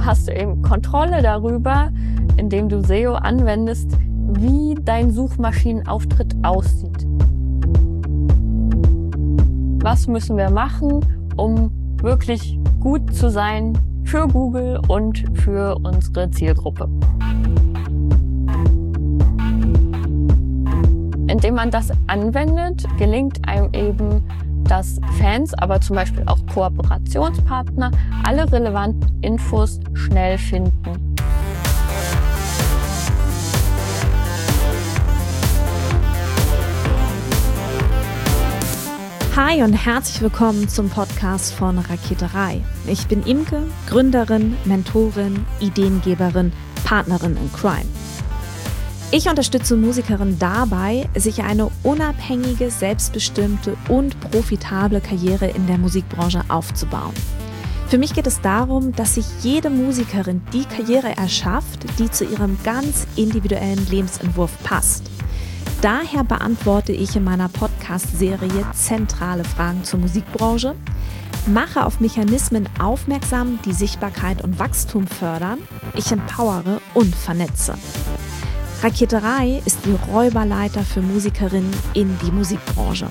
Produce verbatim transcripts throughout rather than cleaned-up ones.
hast du eben Kontrolle darüber, indem du S E O anwendest, wie dein Suchmaschinenauftritt aussieht. Was müssen wir machen, um wirklich gut zu sein für Google und für unsere Zielgruppe? Indem man das anwendet, gelingt einem eben, dass Fans, aber zum Beispiel auch Kooperationspartner alle relevanten Infos schnell finden. Hi und herzlich willkommen zum Podcast von Raketerei. Ich bin Imke, Gründerin, Mentorin, Ideengeberin, Partnerin in Crime. Ich unterstütze Musikerinnen dabei, sich eine unabhängige, selbstbestimmte und profitable Karriere in der Musikbranche aufzubauen. Für mich geht es darum, dass sich jede Musikerin die Karriere erschafft, die zu ihrem ganz individuellen Lebensentwurf passt. Daher beantworte ich in meiner Podcast-Serie zentrale Fragen zur Musikbranche, mache auf Mechanismen aufmerksam, die Sichtbarkeit und Wachstum fördern, ich empowere und vernetze. Raketerei ist die Räuberleiter für Musikerinnen in die Musikbranche.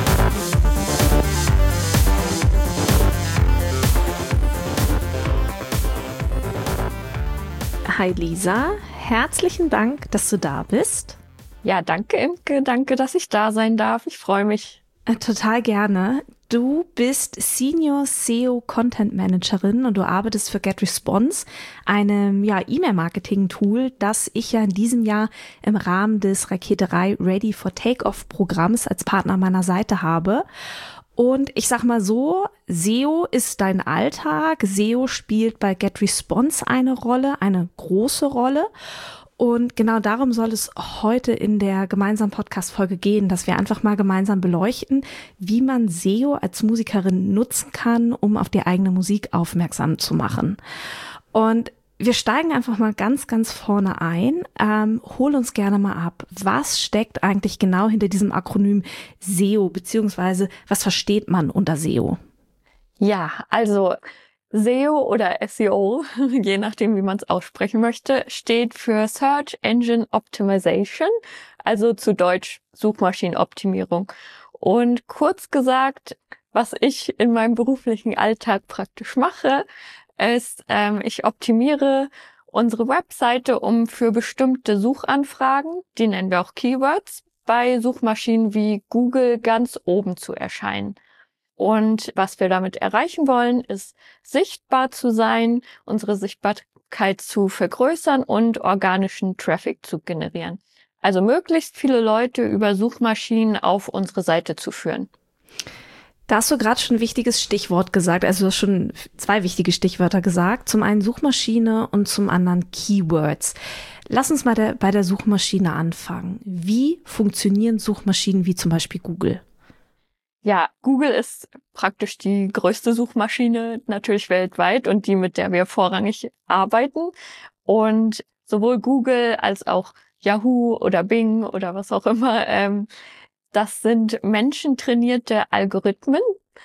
Hi Lisa, herzlichen Dank, dass du da bist. Ja, danke Imke, danke, dass ich da sein darf. Ich freue mich. Äh, total gerne. Du bist Senior S E O Content Managerin und du arbeitest für GetResponse, einem ja, E-Mail-Marketing-Tool, das ich ja in diesem Jahr im Rahmen des Raketerei Ready for Takeoff-Programms als Partner an meiner Seite habe. Und ich sag mal so, S E O ist dein Alltag. S E O spielt bei GetResponse eine Rolle, eine große Rolle. Und genau darum soll es heute in der gemeinsamen Podcast-Folge gehen, dass wir einfach mal gemeinsam beleuchten, wie man S E O als Musikerin nutzen kann, um auf die eigene Musik aufmerksam zu machen. Und wir steigen einfach mal ganz, ganz vorne ein. Ähm, hol uns gerne mal ab. Was steckt eigentlich genau hinter diesem Akronym S E O, beziehungsweise was versteht man unter S E O? Ja, also S E O oder S E O, je nachdem, wie man es aussprechen möchte, steht für Search Engine Optimization, also zu Deutsch Suchmaschinenoptimierung. Und kurz gesagt, was ich in meinem beruflichen Alltag praktisch mache, ist, ähm, ich optimiere unsere Webseite, um für bestimmte Suchanfragen, die nennen wir auch Keywords, bei Suchmaschinen wie Google ganz oben zu erscheinen. Und was wir damit erreichen wollen, ist sichtbar zu sein, unsere Sichtbarkeit zu vergrößern und organischen Traffic zu generieren. Also möglichst viele Leute über Suchmaschinen auf unsere Seite zu führen. Da hast du gerade schon ein wichtiges Stichwort gesagt, also du hast schon zwei wichtige Stichwörter gesagt. Zum einen Suchmaschine und zum anderen Keywords. Lass uns mal der, bei der Suchmaschine anfangen. Wie funktionieren Suchmaschinen wie zum Beispiel Google? Ja, Google ist praktisch die größte Suchmaschine natürlich weltweit und die, mit der wir vorrangig arbeiten. Und sowohl Google als auch Yahoo oder Bing oder was auch immer, ähm, das sind menschentrainierte Algorithmen.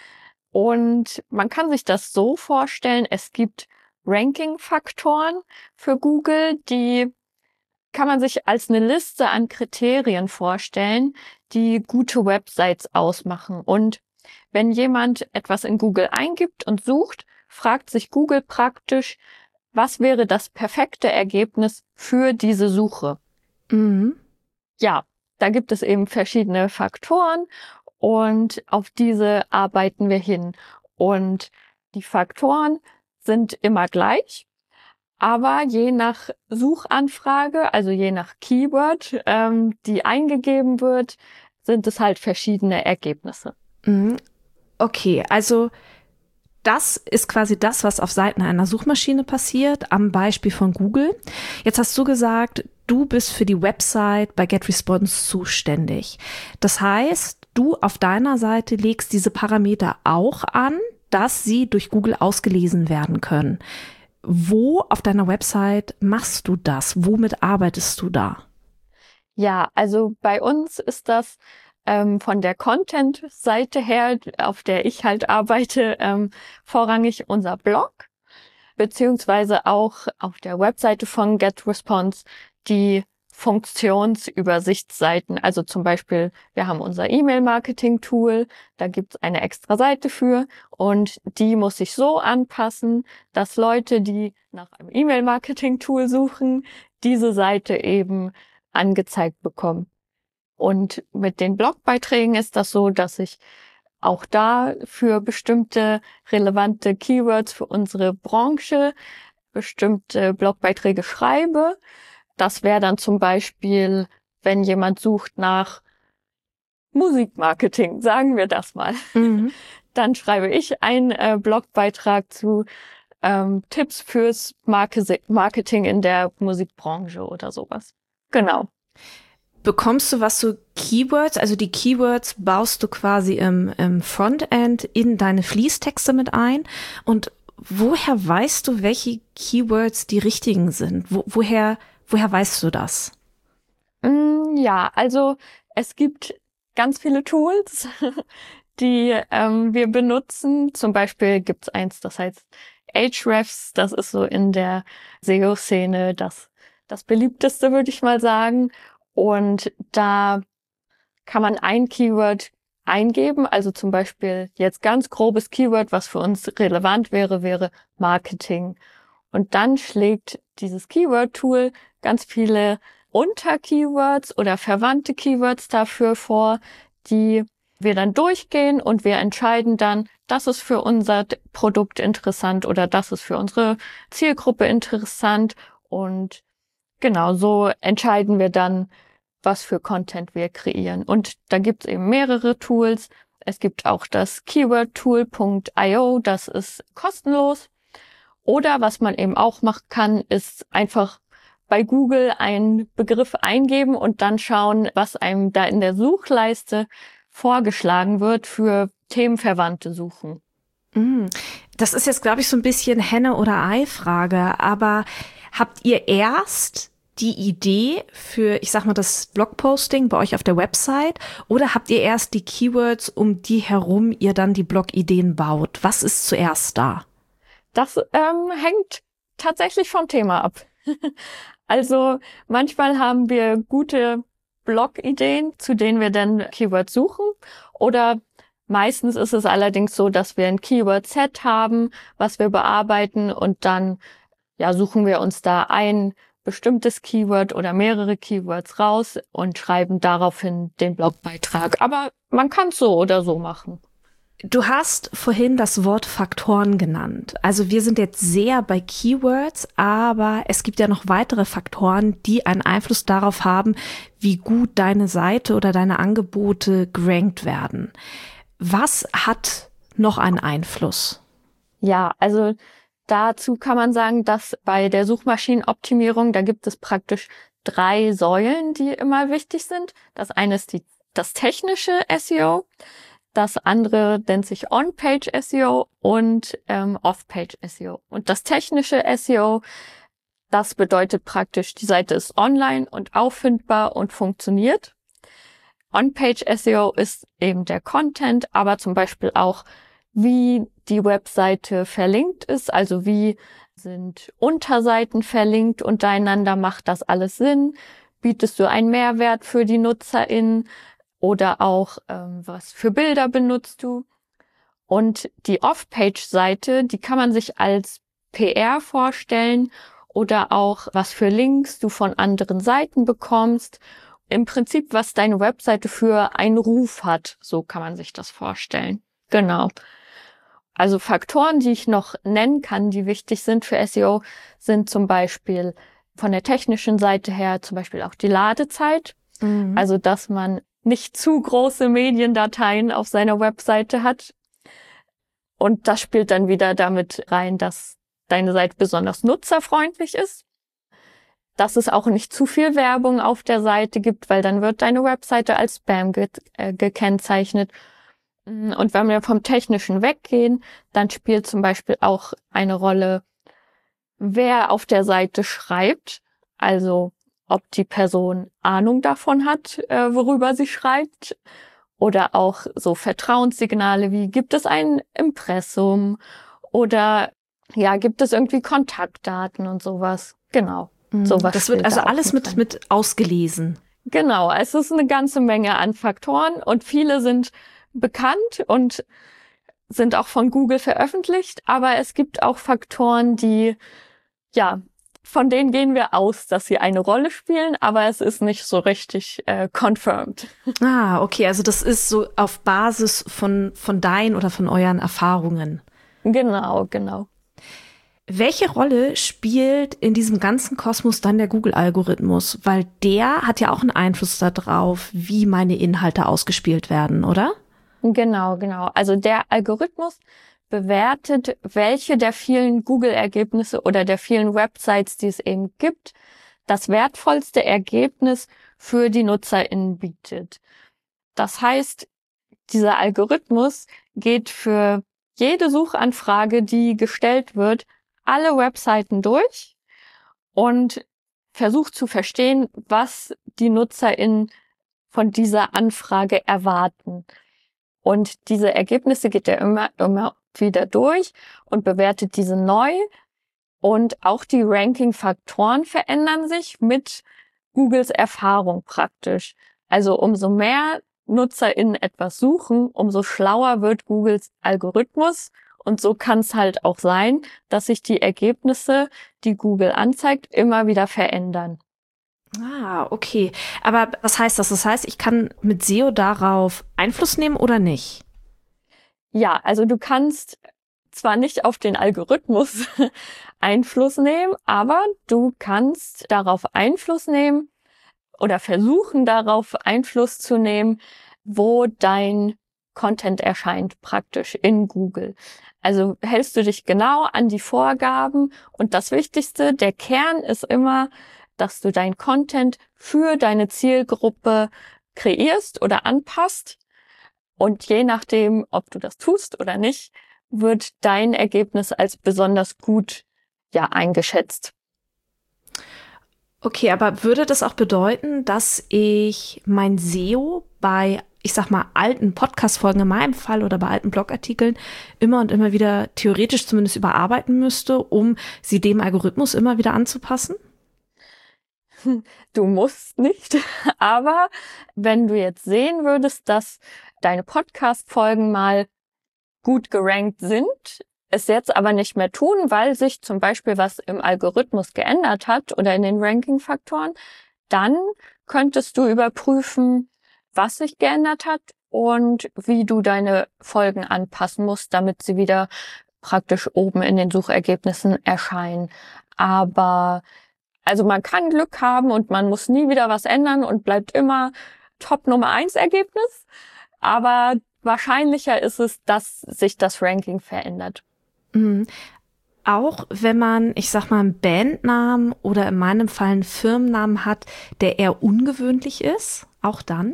Und man kann sich das so vorstellen, es gibt Ranking-Faktoren für Google, die kann man sich als eine Liste an Kriterien vorstellen, die gute Websites ausmachen. Und wenn jemand etwas in Google eingibt und sucht, fragt sich Google praktisch, was wäre das perfekte Ergebnis für diese Suche? Mhm. Ja, da gibt es eben verschiedene Faktoren und auf diese arbeiten wir hin. Und die Faktoren sind immer gleich. Aber je nach Suchanfrage, also je nach Keyword, ähm, die eingegeben wird, sind es halt verschiedene Ergebnisse. Okay, also das ist quasi das, was auf Seiten einer Suchmaschine passiert, am Beispiel von Google. Jetzt hast du gesagt, du bist für die Website bei GetResponse zuständig. Das heißt, du auf deiner Seite legst diese Parameter auch an, dass sie durch Google ausgelesen werden können. Wo auf deiner Website machst du das? Womit arbeitest du da? Ja, also bei uns ist das ähm, von der Content-Seite her, auf der ich halt arbeite, ähm, vorrangig unser Blog. beziehungsweise auch auf der Webseite von GetResponse die Funktionsübersichtsseiten. Also zum Beispiel, wir haben unser E-Mail-Marketing-Tool, da gibt's eine extra Seite für und die muss sich so anpassen, dass Leute, die nach einem E-Mail-Marketing-Tool suchen, diese Seite eben angezeigt bekommen. Und mit den Blogbeiträgen ist das so, dass ich auch da für bestimmte relevante Keywords für unsere Branche bestimmte Blogbeiträge schreibe. Das wäre dann zum Beispiel, wenn jemand sucht nach Musikmarketing, sagen wir das mal. Mhm. Dann schreibe ich einen äh, Blogbeitrag zu ähm, Tipps fürs Marke- Marketing in der Musikbranche oder sowas. Genau. Bekommst du was so Keywords, also die Keywords baust du quasi im, im Frontend in deine Fließtexte mit ein und woher weißt du, welche Keywords die richtigen sind? Wo, woher Woher weißt du das? Ja, also es gibt ganz viele Tools, die ähm, wir benutzen. Zum Beispiel gibt's eins, das heißt Ahrefs. Das ist so in der S E O-Szene das, das beliebteste, würde ich mal sagen. Und da kann man ein Keyword eingeben. Also zum Beispiel jetzt ganz grobes Keyword, was für uns relevant wäre, wäre Marketing. Und dann schlägt dieses Keyword-Tool ganz viele Unter-Keywords oder verwandte Keywords dafür vor, die wir dann durchgehen und wir entscheiden dann, das ist für unser Produkt interessant oder das ist für unsere Zielgruppe interessant. Und genau so entscheiden wir dann, was für Content wir kreieren. Und da gibt es eben mehrere Tools. Es gibt auch das keywordtool punkt io, das ist kostenlos. Oder was man eben auch machen kann, ist einfach bei Google einen Begriff eingeben und dann schauen, was einem da in der Suchleiste vorgeschlagen wird für themenverwandte Suchen. Das ist jetzt, glaube ich, so ein bisschen Henne- oder Ei-Frage, aber habt ihr erst die Idee für, ich sag mal, das Blogposting bei euch auf der Website oder habt ihr erst die Keywords, um die herum ihr dann die Blogideen baut? Was ist zuerst da? Das ähm, hängt tatsächlich vom Thema ab. Also manchmal haben wir gute Blog-Ideen, zu denen wir dann Keywords suchen. Oder meistens ist es allerdings so, dass wir ein Keyword-Set haben, was wir bearbeiten und dann ja suchen wir uns da ein bestimmtes Keyword oder mehrere Keywords raus und schreiben daraufhin den Blogbeitrag. Aber man kann es so oder so machen. Du hast vorhin das Wort Faktoren genannt. Also wir sind jetzt sehr bei Keywords, aber es gibt ja noch weitere Faktoren, die einen Einfluss darauf haben, wie gut deine Seite oder deine Angebote gerankt werden. Was hat noch einen Einfluss? Ja, also dazu kann man sagen, dass bei der Suchmaschinenoptimierung, da gibt es praktisch drei Säulen, die immer wichtig sind. Das eine ist die, das technische S E O. Das andere nennt sich On-Page-S E O und ähm, Off-Page-S E O. Und das technische S E O, das bedeutet praktisch, die Seite ist online und auffindbar und funktioniert. On-Page-S E O ist eben der Content, aber zum Beispiel auch, wie die Webseite verlinkt ist, also wie sind Unterseiten verlinkt untereinander, macht das alles Sinn? Bietest du einen Mehrwert für die NutzerInnen? Oder auch, ähm, was für Bilder benutzt du? Und die Off-Page-Seite, die kann man sich als P R vorstellen oder auch, was für Links du von anderen Seiten bekommst. Im Prinzip, was deine Webseite für einen Ruf hat, so kann man sich das vorstellen. Genau. Also Faktoren, die ich noch nennen kann, die wichtig sind für S E O, sind zum Beispiel von der technischen Seite her zum Beispiel auch die Ladezeit. Mhm. Also, dass man nicht zu große Mediendateien auf seiner Webseite hat. Und das spielt dann wieder damit rein, dass deine Seite besonders nutzerfreundlich ist. Dass es auch nicht zu viel Werbung auf der Seite gibt, weil dann wird deine Webseite als Spam ge- äh, gekennzeichnet. Und wenn wir vom Technischen weggehen, dann spielt zum Beispiel auch eine Rolle, wer auf der Seite schreibt. Also ob die Person Ahnung davon hat, äh, worüber sie schreibt. Oder auch so Vertrauenssignale wie, gibt es ein Impressum? Oder ja, gibt es irgendwie Kontaktdaten und sowas. Genau. Sowas das wird spielt also da auch alles mit, rein. mit ausgelesen. Genau, es ist eine ganze Menge an Faktoren und viele sind bekannt und sind auch von Google veröffentlicht, aber es gibt auch Faktoren, die, ja, von denen gehen wir aus, dass sie eine Rolle spielen, aber es ist nicht so richtig äh, confirmed. Ah, okay, also das ist so auf Basis von, von deinen oder von euren Erfahrungen. Genau, genau. Welche Rolle spielt in diesem ganzen Kosmos dann der Google-Algorithmus? Weil der hat ja auch einen Einfluss darauf, wie meine Inhalte ausgespielt werden, oder? Genau, genau. Also der Algorithmus bewertet, welche der vielen Google-Ergebnisse oder der vielen Websites, die es eben gibt, das wertvollste Ergebnis für die NutzerInnen bietet. Das heißt, dieser Algorithmus geht für jede Suchanfrage, die gestellt wird, alle Webseiten durch und versucht zu verstehen, was die NutzerInnen von dieser Anfrage erwarten. Und diese Ergebnisse geht er immer, immer wieder durch und bewertet diese neu. Und auch die Ranking-Faktoren verändern sich mit Googles Erfahrung praktisch. Also umso mehr NutzerInnen etwas suchen, umso schlauer wird Googles Algorithmus. Und so kann es halt auch sein, dass sich die Ergebnisse, die Google anzeigt, immer wieder verändern. Ah, okay. Aber was heißt das? Das heißt, ich kann mit S E O darauf Einfluss nehmen oder nicht? Ja, also du kannst zwar nicht auf den Algorithmus Einfluss nehmen, aber du kannst darauf Einfluss nehmen oder versuchen darauf Einfluss zu nehmen, wo dein Content erscheint praktisch in Google. Also hältst du dich genau an die Vorgaben und das Wichtigste, der Kern ist immer, dass du dein Content für deine Zielgruppe kreierst oder anpasst. Und je nachdem, ob du das tust oder nicht, wird dein Ergebnis als besonders gut ja eingeschätzt. Okay, aber würde das auch bedeuten, dass ich mein S E O bei, ich sag mal, alten Podcast-Folgen in meinem Fall oder bei alten Blogartikeln immer und immer wieder theoretisch zumindest überarbeiten müsste, um sie dem Algorithmus immer wieder anzupassen? Du musst nicht, aber wenn du jetzt sehen würdest, dass deine Podcast-Folgen mal gut gerankt sind, es jetzt aber nicht mehr tun, weil sich zum Beispiel was im Algorithmus geändert hat oder in den Ranking-Faktoren, dann könntest du überprüfen, was sich geändert hat und wie du deine Folgen anpassen musst, damit sie wieder praktisch oben in den Suchergebnissen erscheinen. Aber also man kann Glück haben und man muss nie wieder was ändern und bleibt immer Top Nummer eins Ergebnis. Aber wahrscheinlicher ist es, dass sich das Ranking verändert. Mhm. Auch wenn man, ich sag mal, einen Bandnamen oder in meinem Fall einen Firmennamen hat, der eher ungewöhnlich ist, auch dann?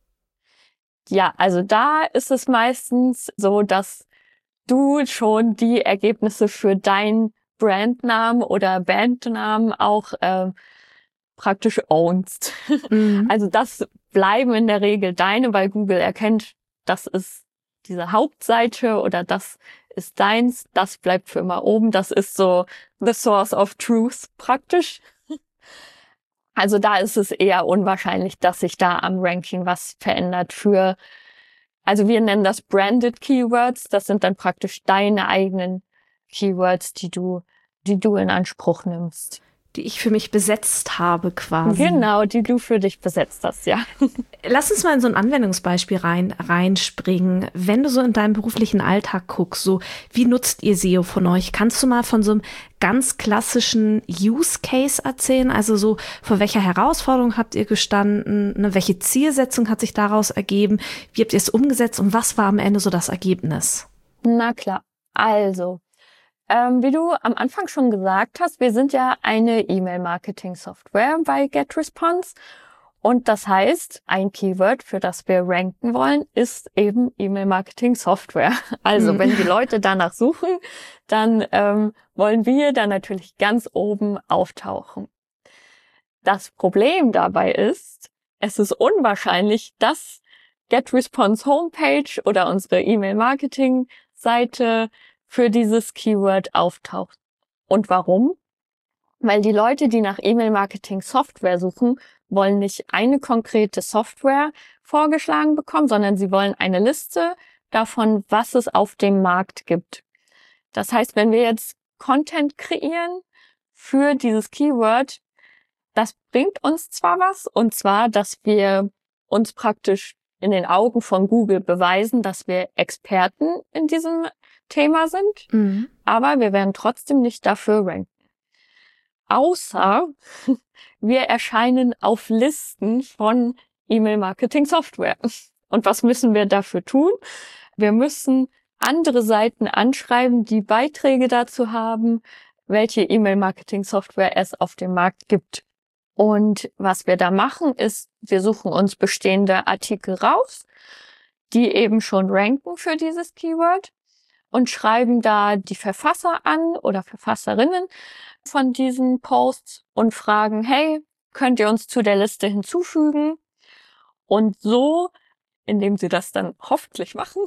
Ja, also da ist es meistens so, dass du schon die Ergebnisse für dein Brandnamen oder Bandnamen auch äh, praktisch ownst. Mhm. Also das bleiben in der Regel deine, weil Google erkennt, das ist diese Hauptseite oder das ist deins, das bleibt für immer oben. Das ist so the source of truth praktisch. Also da ist es eher unwahrscheinlich, dass sich da am Ranking was verändert für, also wir nennen das branded Keywords. Das sind dann praktisch deine eigenen Keywords, die du, die du in Anspruch nimmst. Die ich für mich besetzt habe quasi. Genau, die du für dich besetzt hast, ja. Lass uns mal in so ein Anwendungsbeispiel rein, reinspringen. Wenn du so in deinem beruflichen Alltag guckst, so wie nutzt ihr S E O von euch? Kannst du mal von so einem ganz klassischen Use Case erzählen? Also so, vor welcher Herausforderung habt ihr gestanden? Ne, welche Zielsetzung hat sich daraus ergeben? Wie habt ihr es umgesetzt? Und was war am Ende so das Ergebnis? Na klar, also Ähm, wie du am Anfang schon gesagt hast, wir sind ja eine E-Mail-Marketing-Software bei GetResponse. Und das heißt, ein Keyword, für das wir ranken wollen, ist eben E-Mail-Marketing-Software. Also Mhm. wenn die Leute danach suchen, dann ähm, wollen wir da natürlich ganz oben auftauchen. Das Problem dabei ist, es ist unwahrscheinlich, dass GetResponse Homepage oder unsere E-Mail-Marketing-Seite für dieses Keyword auftaucht. Und warum? Weil die Leute, die nach E-Mail-Marketing-Software suchen, wollen nicht eine konkrete Software vorgeschlagen bekommen, sondern sie wollen eine Liste davon, was es auf dem Markt gibt. Das heißt, wenn wir jetzt Content kreieren für dieses Keyword, das bringt uns zwar was, und zwar, dass wir uns praktisch in den Augen von Google beweisen, dass wir Experten in diesem Thema sind, mhm. aber wir werden trotzdem nicht dafür ranken. Außer wir erscheinen auf Listen von E-Mail-Marketing-Software. Und was müssen wir dafür tun? Wir müssen andere Seiten anschreiben, die Beiträge dazu haben, welche E-Mail-Marketing-Software es auf dem Markt gibt. Und was wir da machen, ist, wir suchen uns bestehende Artikel raus, die eben schon ranken für dieses Keyword und schreiben da die Verfasser an oder Verfasserinnen von diesen Posts und fragen, hey, könnt ihr uns zu der Liste hinzufügen? Und so, indem sie das dann hoffentlich machen,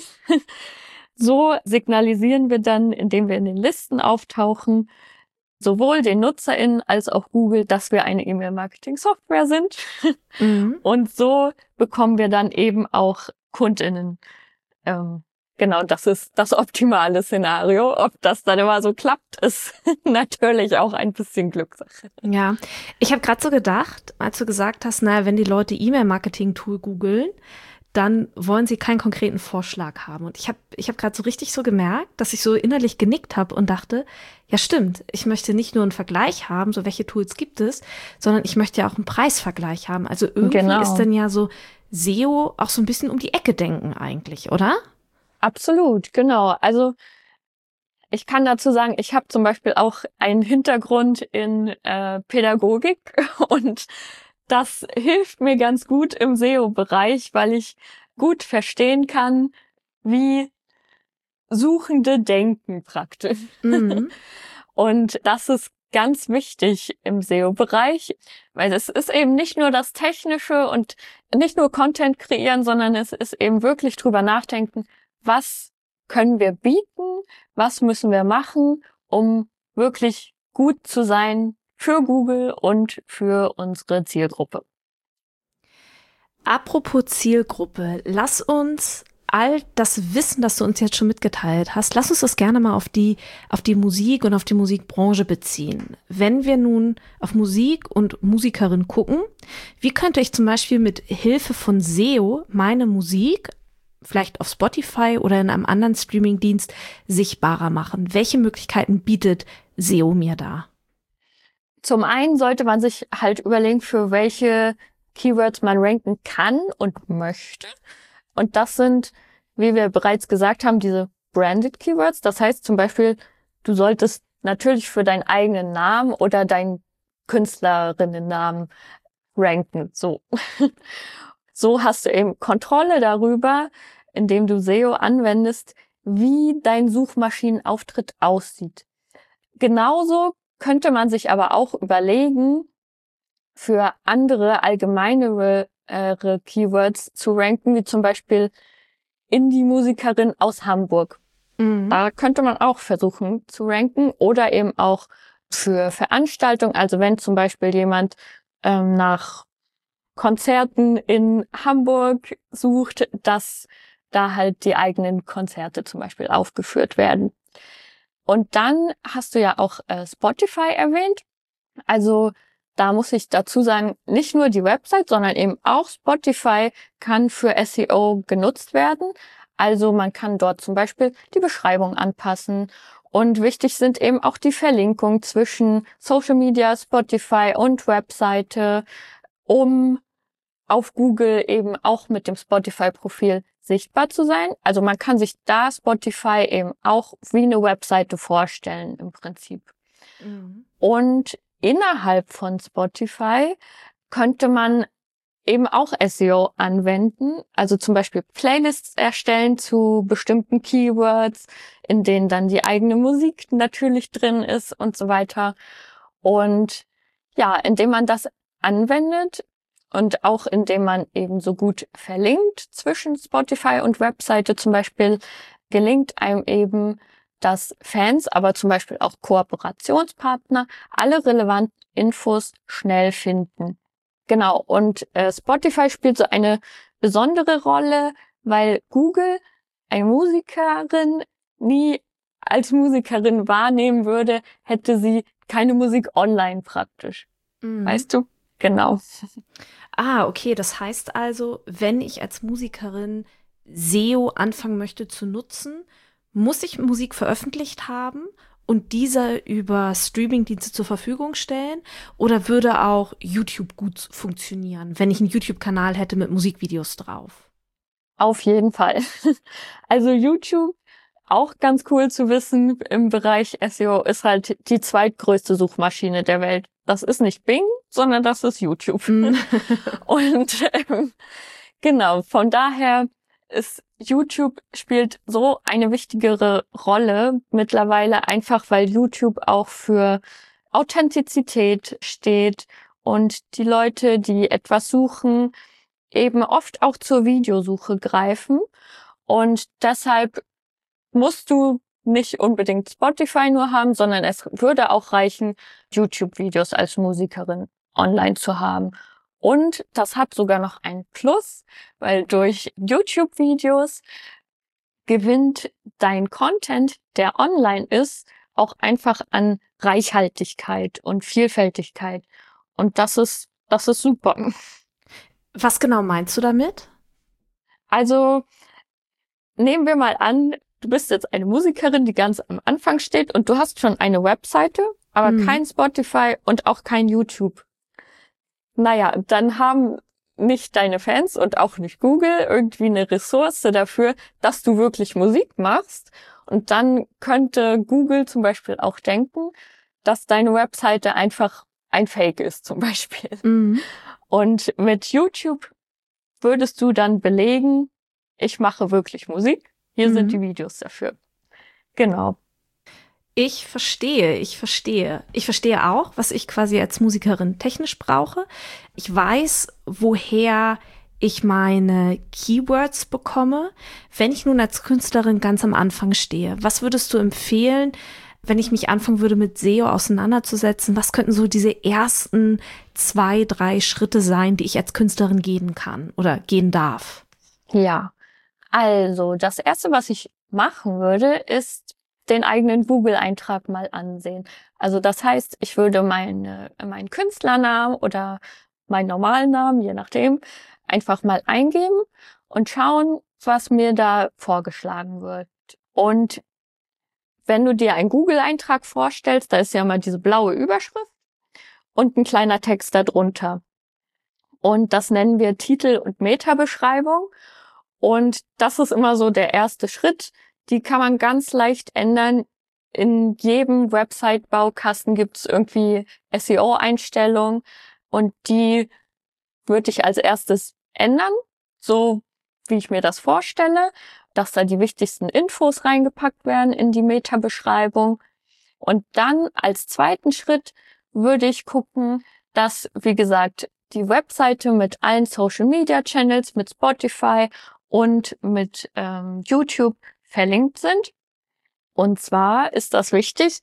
so signalisieren wir dann, indem wir in den Listen auftauchen, sowohl den NutzerInnen als auch Google, dass wir eine E-Mail-Marketing-Software sind. Mhm. Und so bekommen wir dann eben auch KundInnen. Ähm, genau, das ist das optimale Szenario. Ob das dann immer so klappt, ist natürlich auch ein bisschen Glückssache. Ja, ich habe gerade so gedacht, als du gesagt hast, naja, wenn die Leute E-Mail-Marketing-Tool googeln, dann wollen sie keinen konkreten Vorschlag haben. Und ich habe ich hab gerade so richtig so gemerkt, dass ich so innerlich genickt habe und dachte, ja stimmt, ich möchte nicht nur einen Vergleich haben, so welche Tools gibt es, sondern ich möchte ja auch einen Preisvergleich haben. Also irgendwie genau. ist dann ja so S E O auch so ein bisschen um die Ecke denken eigentlich, oder? Absolut, genau. Also ich kann dazu sagen, ich habe zum Beispiel auch einen Hintergrund in äh, Pädagogik und das hilft mir ganz gut im S E O-Bereich, weil ich gut verstehen kann, wie Suchende denken praktisch. Mhm. Und das ist ganz wichtig im S E O-Bereich, weil es ist eben nicht nur das Technische und nicht nur Content kreieren, sondern es ist eben wirklich drüber nachdenken, was können wir bieten, was müssen wir machen, um wirklich gut zu sein für Google und für unsere Zielgruppe. Apropos Zielgruppe, lass uns all das Wissen, das du uns jetzt schon mitgeteilt hast, lass uns das gerne mal auf die, auf die Musik und auf die Musikbranche beziehen. Wenn wir nun auf Musik und Musikerin gucken, wie könnte ich zum Beispiel mit Hilfe von S E O meine Musik vielleicht auf Spotify oder in einem anderen Streamingdienst sichtbarer machen? Welche Möglichkeiten bietet S E O mir da? Zum einen sollte man sich halt überlegen, für welche Keywords man ranken kann und möchte. Und das sind, wie wir bereits gesagt haben, diese Branded Keywords. Das heißt zum Beispiel, du solltest natürlich für deinen eigenen Namen oder deinen Künstlerinnennamen ranken. So. So hast du eben Kontrolle darüber, indem du S E O anwendest, wie dein Suchmaschinenauftritt aussieht. Genauso könnte man sich aber auch überlegen, für andere allgemeinere äh, Keywords zu ranken, wie zum Beispiel Indie-Musikerin aus Hamburg. Mhm. Da könnte man auch versuchen zu ranken oder eben auch für Veranstaltungen. Also wenn zum Beispiel jemand ähm, nach Konzerten in Hamburg sucht, dass da halt die eigenen Konzerte zum Beispiel aufgeführt werden. Und dann hast du ja auch äh, Spotify erwähnt. Also da muss ich dazu sagen, nicht nur die Website, sondern eben auch Spotify kann für S E O genutzt werden. Also man kann dort zum Beispiel die Beschreibung anpassen. Und wichtig sind eben auch die Verlinkungen zwischen Social Media, Spotify und Webseite, um auf Google eben auch mit dem Spotify-Profil sichtbar zu sein. Also man kann sich da Spotify eben auch wie eine Webseite vorstellen im Prinzip. Mhm. Und innerhalb von Spotify könnte man eben auch S E O anwenden, also zum Beispiel Playlists erstellen zu bestimmten Keywords, in denen dann die eigene Musik natürlich drin ist und so weiter. Und ja, indem man das anwendet und auch indem man eben so gut verlinkt zwischen Spotify und Webseite zum Beispiel, gelingt einem eben, dass Fans, aber zum Beispiel auch Kooperationspartner, alle relevanten Infos schnell finden. Genau, und äh, Spotify spielt so eine besondere Rolle, weil Google eine Musikerin nie als Musikerin wahrnehmen würde, hätte sie keine Musik online praktisch. Mhm. Weißt du? Genau. Ah, okay. Das heißt also, wenn ich als Musikerin S E O anfangen möchte zu nutzen, muss ich Musik veröffentlicht haben und diese über Streamingdienste zur Verfügung stellen? Oder würde auch YouTube gut funktionieren, wenn ich einen YouTube-Kanal hätte mit Musikvideos drauf? Auf jeden Fall. Also YouTube, auch ganz cool zu wissen, im Bereich S E O ist halt die zweitgrößte Suchmaschine der Welt. Das ist nicht Bing, sondern das ist YouTube. Mm. Und ähm, genau, von daher ist YouTube spielt so eine wichtigere Rolle mittlerweile, einfach weil YouTube auch für Authentizität steht und die Leute, die etwas suchen, eben oft auch zur Videosuche greifen. Und deshalb musst du nicht unbedingt Spotify nur haben, sondern es würde auch reichen, YouTube-Videos als Musikerin online zu haben. Und das hat sogar noch ein Plus, weil durch YouTube-Videos gewinnt dein Content, der online ist, auch einfach an Reichhaltigkeit und Vielfältigkeit. Und das ist, das ist super. Was genau meinst du damit? Also, nehmen wir mal an, du bist jetzt eine Musikerin, die ganz am Anfang steht und du hast schon eine Webseite, aber mhm. kein Spotify und auch kein YouTube. Naja, dann haben nicht deine Fans und auch nicht Google irgendwie eine Ressource dafür, dass du wirklich Musik machst. Und dann könnte Google zum Beispiel auch denken, dass deine Webseite einfach ein Fake ist zum Beispiel. Mhm. Und mit YouTube würdest du dann belegen, ich mache wirklich Musik. Hier mhm. sind die Videos dafür. Genau. Ich verstehe, ich verstehe. Ich verstehe auch, was ich quasi als Musikerin technisch brauche. Ich weiß, woher ich meine Keywords bekomme. Wenn ich nun als Künstlerin ganz am Anfang stehe, was würdest du empfehlen, wenn ich mich anfangen würde, mit S E O auseinanderzusetzen? Was könnten so diese ersten zwei, drei Schritte sein, die ich als Künstlerin gehen kann oder gehen darf? Ja, also das Erste, was ich machen würde, ist den eigenen Google-Eintrag mal ansehen. Also das heißt, ich würde meine, meinen Künstlernamen oder meinen normalen Namen, je nachdem, einfach mal eingeben und schauen, was mir da vorgeschlagen wird. Und wenn du dir einen Google-Eintrag vorstellst, da ist ja mal diese blaue Überschrift und ein kleiner Text darunter. Und das nennen wir Titel und Meta-Beschreibung. Und das ist immer so der erste Schritt. Die kann man ganz leicht ändern. In jedem Website-Baukasten gibt es irgendwie S E O-Einstellungen und die würde ich als erstes ändern, so wie ich mir das vorstelle, dass da die wichtigsten Infos reingepackt werden in die Meta-Beschreibung. Und dann als zweiten Schritt würde ich gucken, dass, wie gesagt, die Webseite mit allen Social-Media-Channels, mit Spotify und mit ähm, YouTube verlinkt sind. Und zwar ist das wichtig,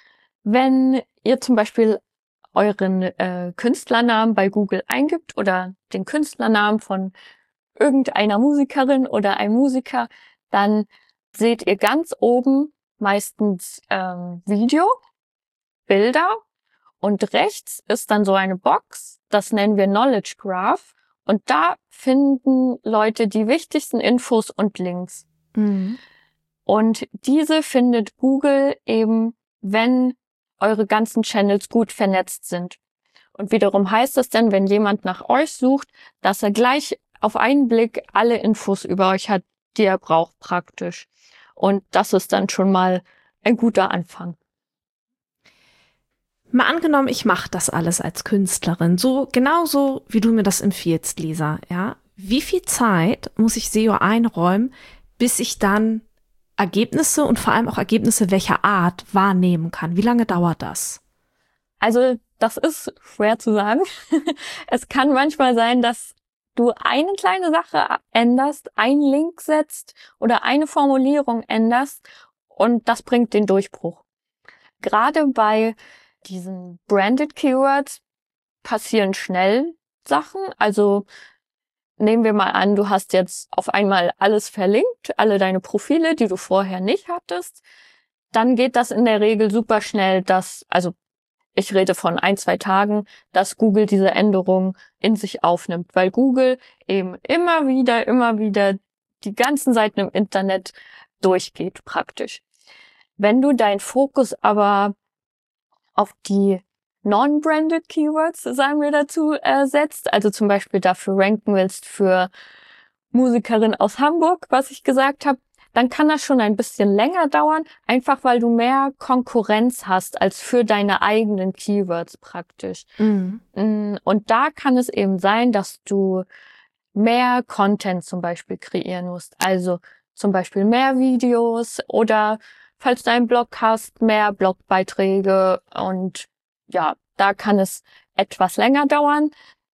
wenn ihr zum Beispiel euren äh, Künstlernamen bei Google eingibt oder den Künstlernamen von irgendeiner Musikerin oder einem Musiker, dann seht ihr ganz oben meistens ähm, Video, Bilder und rechts ist dann so eine Box, das nennen wir Knowledge Graph und da finden Leute die wichtigsten Infos und Links. Mhm. Und diese findet Google eben, wenn eure ganzen Channels gut vernetzt sind. Und wiederum heißt es dann, wenn jemand nach euch sucht, dass er gleich auf einen Blick alle Infos über euch hat, die er braucht praktisch. Und das ist dann schon mal ein guter Anfang. Mal angenommen, ich mache das alles als Künstlerin, so genauso wie du mir das empfiehlst, Lisa. Ja, wie viel Zeit muss ich S E O einräumen, bis ich dann Ergebnisse und vor allem auch Ergebnisse welcher Art wahrnehmen kann? Wie lange dauert das? Also das ist schwer zu sagen. Es kann manchmal sein, dass du eine kleine Sache änderst, einen Link setzt oder eine Formulierung änderst und das bringt den Durchbruch. Gerade bei diesen Branded Keywords passieren schnell Sachen. Also nehmen wir mal an, du hast jetzt auf einmal alles verlinkt, alle deine Profile, die du vorher nicht hattest. Dann geht das in der Regel super schnell, dass, also ich rede von ein, zwei Tagen, dass Google diese Änderung in sich aufnimmt, weil Google eben immer wieder, immer wieder die ganzen Seiten im Internet durchgeht praktisch. Wenn du deinen Fokus aber auf die Non-Branded Keywords, sagen wir dazu, äh, setzt, also zum Beispiel dafür ranken willst für Musikerin aus Hamburg, was ich gesagt habe, dann kann das schon ein bisschen länger dauern, einfach weil du mehr Konkurrenz hast als für deine eigenen Keywords praktisch. Mhm. Und da kann es eben sein, dass du mehr Content zum Beispiel kreieren musst. Also zum Beispiel mehr Videos oder falls du einen Blog hast, mehr Blogbeiträge. Und ja, da kann es etwas länger dauern.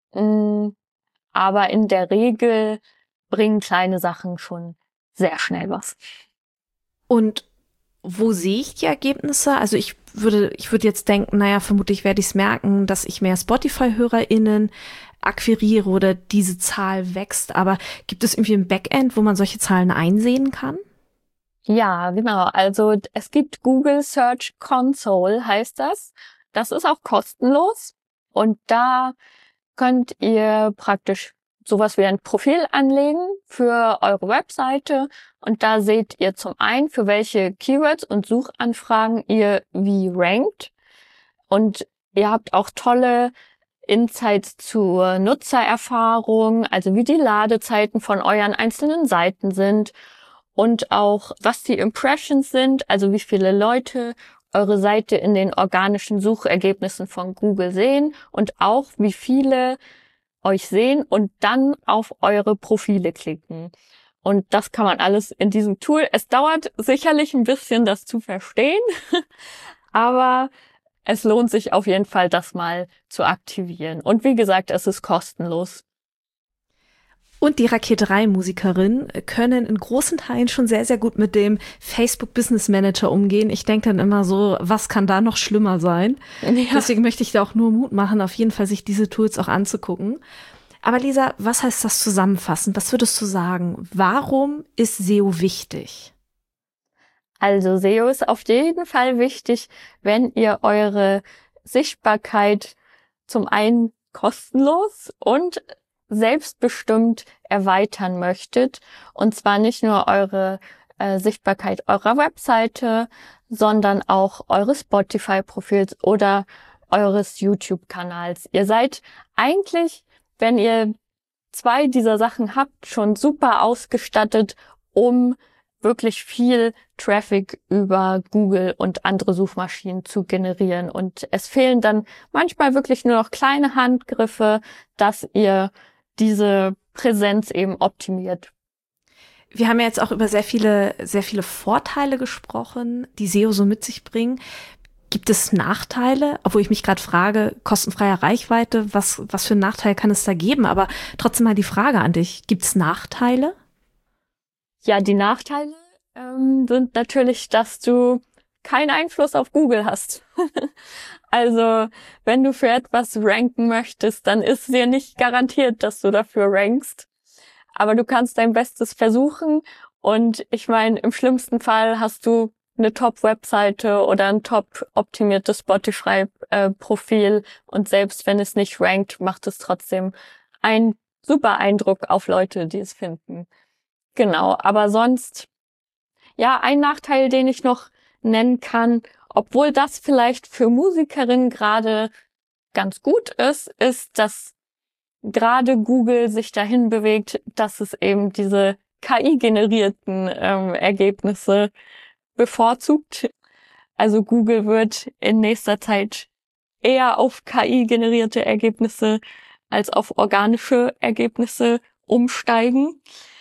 Aber in der Regel bringen kleine Sachen schon sehr schnell was. Und wo sehe ich die Ergebnisse? Also ich würde, ich würde jetzt denken, naja, vermutlich werde ich es merken, dass ich mehr Spotify-HörerInnen akquiriere oder diese Zahl wächst. Aber gibt es irgendwie ein Backend, wo man solche Zahlen einsehen kann? Ja, genau. Also es gibt Google Search Console, heißt das. Das ist auch kostenlos. Und da könnt ihr praktisch sowas wie ein Profil anlegen für eure Webseite. Und da seht ihr zum einen, für welche Keywords und Suchanfragen ihr wie rankt. Und ihr habt auch tolle Insights zur Nutzererfahrung, also wie die Ladezeiten von euren einzelnen Seiten sind und auch was die Impressions sind, also wie viele Leute eure Seite in den organischen Suchergebnissen von Google sehen und auch wie viele euch sehen und dann auf eure Profile klicken. Und das kann man alles in diesem Tool. Es dauert sicherlich ein bisschen, das zu verstehen, aber es lohnt sich auf jeden Fall, das mal zu aktivieren. Und wie gesagt, es ist kostenlos. Und die Raketerei-Musikerinnen können in großen Teilen schon sehr, sehr gut mit dem Facebook Business Manager umgehen. Ich denke dann immer so, was kann da noch schlimmer sein? Ja. Deswegen möchte ich da auch nur Mut machen, auf jeden Fall sich diese Tools auch anzugucken. Aber Lisa, was heißt das zusammenfassend? Was würdest du sagen? Warum ist S E O wichtig? Also S E O ist auf jeden Fall wichtig, wenn ihr eure Sichtbarkeit zum einen kostenlos und selbstbestimmt erweitern möchtet. Und zwar nicht nur eure äh, Sichtbarkeit eurer Webseite, sondern auch eures Spotify-Profils oder eures YouTube-Kanals. Ihr seid eigentlich, wenn ihr zwei dieser Sachen habt, schon super ausgestattet, um wirklich viel Traffic über Google und andere Suchmaschinen zu generieren. Und es fehlen dann manchmal wirklich nur noch kleine Handgriffe, dass ihr diese Präsenz eben optimiert. Wir haben ja jetzt auch über sehr viele, sehr viele Vorteile gesprochen, die S E O so mit sich bringen. Gibt es Nachteile? Obwohl ich mich gerade frage, kostenfreie Reichweite, was, was für einen Nachteil kann es da geben? Aber trotzdem mal die Frage an dich. Gibt es Nachteile? Ja, die Nachteile ähm, sind natürlich, dass du keinen Einfluss auf Google hast. Also, wenn du für etwas ranken möchtest, dann ist dir nicht garantiert, dass du dafür rankst. Aber du kannst dein Bestes versuchen. Und ich meine, im schlimmsten Fall hast du eine Top-Webseite oder ein top-optimiertes Spotify-Profil. Und selbst wenn es nicht rankt, macht es trotzdem einen super Eindruck auf Leute, die es finden. Genau, aber sonst, ja, ein Nachteil, den ich noch nennen kann, obwohl das vielleicht für Musikerinnen gerade ganz gut ist, ist, dass gerade Google sich dahin bewegt, dass es eben diese K I-generierten ähm, Ergebnisse bevorzugt. Also Google wird in nächster Zeit eher auf K I-generierte Ergebnisse als auf organische Ergebnisse umsteigen.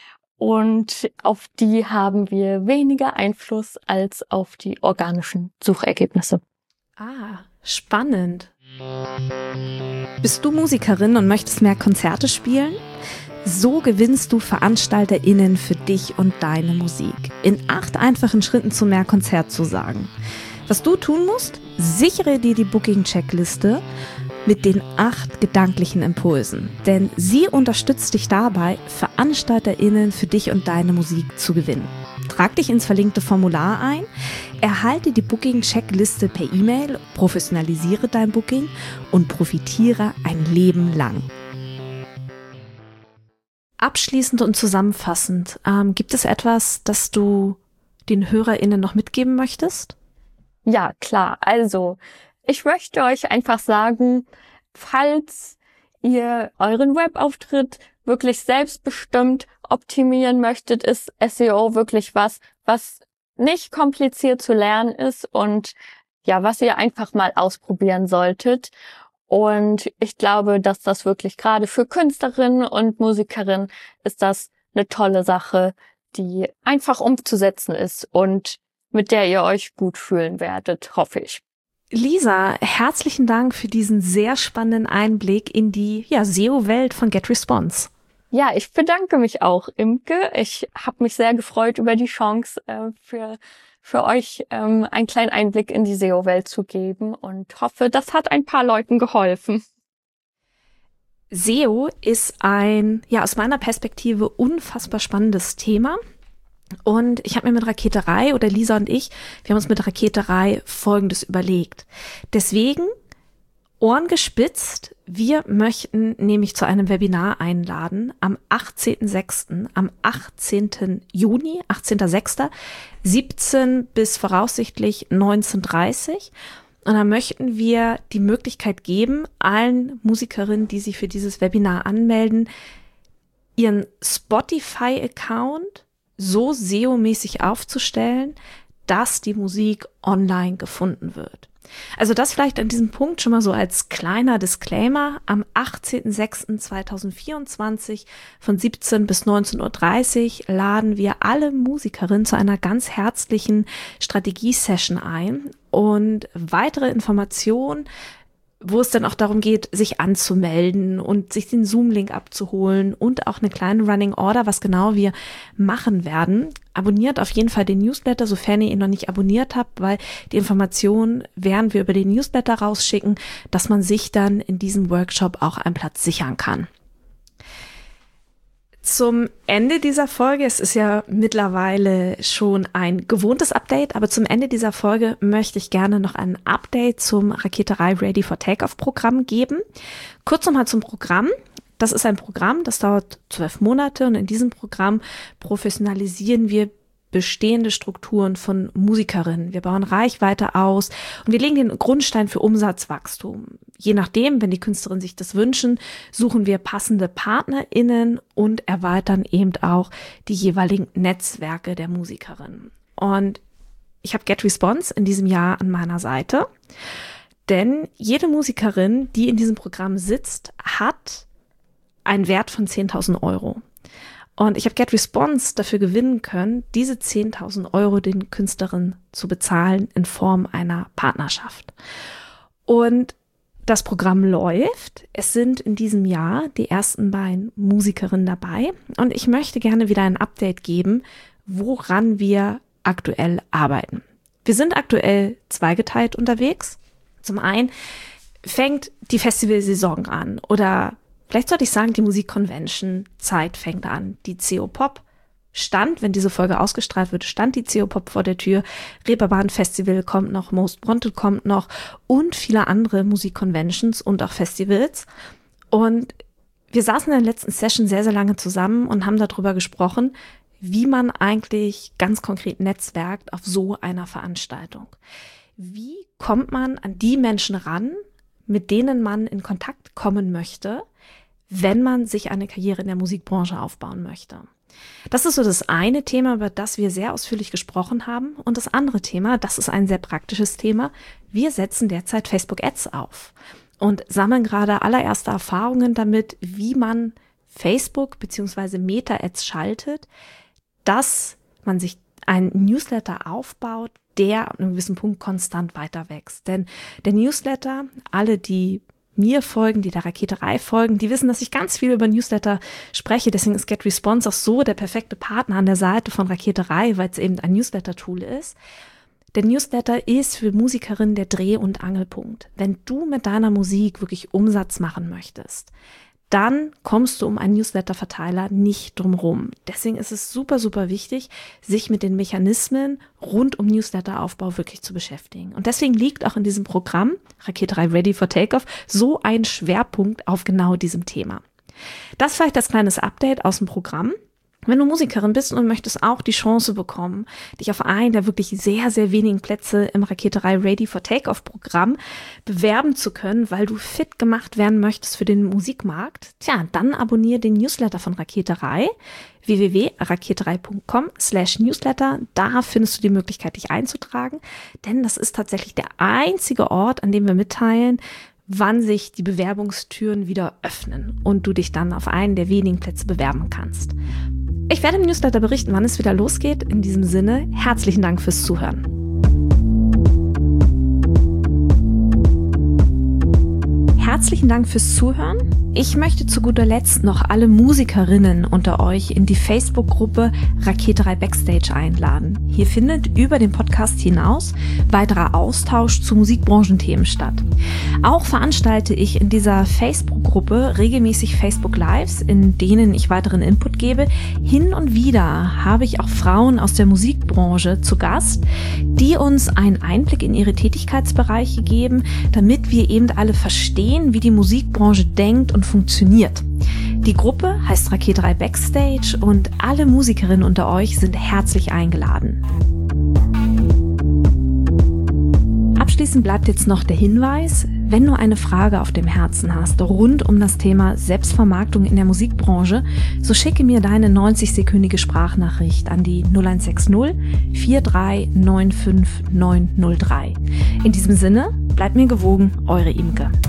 Und auf die haben wir weniger Einfluss als auf die organischen Suchergebnisse. Ah, spannend. Bist du Musikerin und möchtest mehr Konzerte spielen? So gewinnst du VeranstalterInnen für dich und deine Musik. In acht einfachen Schritten zu mehr Konzertzusagen. Was du tun musst, sichere dir die Booking-Checkliste mit den acht gedanklichen Impulsen. Denn sie unterstützt dich dabei, VeranstalterInnen für dich und deine Musik zu gewinnen. Trag dich ins verlinkte Formular ein, erhalte die Booking-Checkliste per E-Mail, professionalisiere dein Booking und profitiere ein Leben lang. Abschließend und zusammenfassend, ähm, gibt es etwas, das du den HörerInnen noch mitgeben möchtest? Ja, klar. Also, ich möchte euch einfach sagen, falls ihr euren Webauftritt wirklich selbstbestimmt optimieren möchtet, ist S E O wirklich was, was nicht kompliziert zu lernen ist und ja, was ihr einfach mal ausprobieren solltet. Und ich glaube, dass das wirklich gerade für Künstlerinnen und Musikerinnen ist das eine tolle Sache, die einfach umzusetzen ist und mit der ihr euch gut fühlen werdet, hoffe ich. Lisa, herzlichen Dank für diesen sehr spannenden Einblick in die ja, S E O-Welt von GetResponse. Ja, ich bedanke mich auch, Imke. Ich habe mich sehr gefreut über die Chance, äh, für für euch ähm, einen kleinen Einblick in die S E O-Welt zu geben und hoffe, das hat ein paar Leuten geholfen. S E O ist ein, ja, aus meiner Perspektive unfassbar spannendes Thema. Und ich habe mir mit Raketerei oder Lisa und ich, wir haben uns mit Raketerei Folgendes überlegt. Deswegen Ohren gespitzt, wir möchten nämlich zu einem Webinar einladen am achtzehnten sechsten, am achtzehnten Juni, achtzehnten sechsten, siebzehn bis voraussichtlich neunzehn Uhr dreißig. Und da möchten wir die Möglichkeit geben, allen Musikerinnen, die sich für dieses Webinar anmelden, ihren Spotify-Account so S E O-mäßig aufzustellen, dass die Musik online gefunden wird. Also das vielleicht an diesem Punkt schon mal so als kleiner Disclaimer. Am achtzehnten sechsten zweitausendvierundzwanzig von siebzehn bis neunzehn Uhr dreißig laden wir alle Musikerinnen zu einer ganz herzlichen Strategie-Session ein und weitere Informationen, wo es dann auch darum geht, sich anzumelden und sich den Zoom-Link abzuholen und auch eine kleine Running Order, was genau wir machen werden. Abonniert auf jeden Fall den Newsletter, sofern ihr ihn noch nicht abonniert habt, weil die Informationen werden wir über den Newsletter rausschicken, dass man sich dann in diesem Workshop auch einen Platz sichern kann. Zum Ende dieser Folge, es ist ja mittlerweile schon ein gewohntes Update, aber zum Ende dieser Folge möchte ich gerne noch ein Update zum Raketerei Ready for Takeoff Programm geben. Kurz nochmal zum Programm. Das ist ein Programm, das dauert zwölf Monate und in diesem Programm professionalisieren wir bestehende Strukturen von Musikerinnen. Wir bauen Reichweite aus und wir legen den Grundstein für Umsatzwachstum. Je nachdem, wenn die Künstlerinnen sich das wünschen, suchen wir passende PartnerInnen und erweitern eben auch die jeweiligen Netzwerke der Musikerinnen. Und ich habe GetResponse in diesem Jahr an meiner Seite, denn jede Musikerin, die in diesem Programm sitzt, hat einen Wert von zehntausend Euro. Und ich habe GetResponse dafür gewinnen können, diese zehntausend Euro den Künstlerinnen zu bezahlen in Form einer Partnerschaft. Und das Programm läuft. Es sind in diesem Jahr die ersten beiden Musikerinnen dabei. Und ich möchte gerne wieder ein Update geben, woran wir aktuell arbeiten. Wir sind aktuell zweigeteilt unterwegs. Zum einen fängt die Festivalsaison an oder vielleicht sollte ich sagen, die Musikconvention-Zeit fängt an. Die C O Pop stand, wenn diese Folge ausgestrahlt wird, stand die C O Pop vor der Tür. Reeperbahn Festival kommt noch, Most Wanted kommt noch und viele andere Musikconventions und auch Festivals. Und wir saßen in der letzten Session sehr, sehr lange zusammen und haben darüber gesprochen, wie man eigentlich ganz konkret netzwerkt auf so einer Veranstaltung. Wie kommt man an die Menschen ran, mit denen man in Kontakt kommen möchte, wenn man sich eine Karriere in der Musikbranche aufbauen möchte. Das ist so das eine Thema, über das wir sehr ausführlich gesprochen haben. Und das andere Thema, das ist ein sehr praktisches Thema. Wir setzen derzeit Facebook Ads auf und sammeln gerade allererste Erfahrungen damit, wie man Facebook bzw. Meta Ads schaltet, dass man sich einen Newsletter aufbaut, der an einem gewissen Punkt konstant weiter wächst. Denn der Newsletter, alle, die mir folgen, die der Raketerei folgen, die wissen, dass ich ganz viel über Newsletter spreche. Deswegen ist GetResponse auch so der perfekte Partner an der Seite von Raketerei, weil es eben ein Newsletter-Tool ist. Der Newsletter ist für Musikerinnen der Dreh- und Angelpunkt. Wenn du mit deiner Musik wirklich Umsatz machen möchtest, dann kommst du um einen Newsletter-Verteiler nicht drumherum. Deswegen ist es super, super wichtig, sich mit den Mechanismen rund um Newsletter-Aufbau wirklich zu beschäftigen. Und deswegen liegt auch in diesem Programm Raketerei Ready for Takeoff so ein Schwerpunkt auf genau diesem Thema. Das vielleicht als kleines Update aus dem Programm. Wenn du Musikerin bist und möchtest auch die Chance bekommen, dich auf einen der wirklich sehr, sehr wenigen Plätze im Raketerei Ready for Takeoff Programm bewerben zu können, weil du fit gemacht werden möchtest für den Musikmarkt, tja, dann abonniere den Newsletter von Raketerei, w w w punkt raketerei punkt com slash newsletter. Da findest du die Möglichkeit, dich einzutragen, denn das ist tatsächlich der einzige Ort, an dem wir mitteilen, wann sich die Bewerbungstüren wieder öffnen und du dich dann auf einen der wenigen Plätze bewerben kannst. Ich werde im Newsletter berichten, wann es wieder losgeht. In diesem Sinne, herzlichen Dank fürs Zuhören. Herzlichen Dank fürs Zuhören. Ich möchte zu guter Letzt noch alle Musikerinnen unter euch in die Facebook-Gruppe Raketerei Backstage einladen. Hier findet über den Podcast hinaus weiterer Austausch zu Musikbranchenthemen statt. Auch veranstalte ich in dieser Facebook-Gruppe regelmäßig Facebook-Lives, in denen ich weiteren Input gebe. Hin und wieder habe ich auch Frauen aus der Musikbranche zu Gast, die uns einen Einblick in ihre Tätigkeitsbereiche geben, damit wir eben alle verstehen, wie die Musikbranche denkt und funktioniert. Die Gruppe heißt Raketerei Backstage und alle Musikerinnen unter euch sind herzlich eingeladen. Abschließend bleibt jetzt noch der Hinweis, wenn du eine Frage auf dem Herzen hast rund um das Thema Selbstvermarktung in der Musikbranche, so schicke mir deine neunzig-sekündige Sprachnachricht an die null eins sechs null vier drei neun fünf neun null drei. In diesem Sinne, bleibt mir gewogen, eure Imke.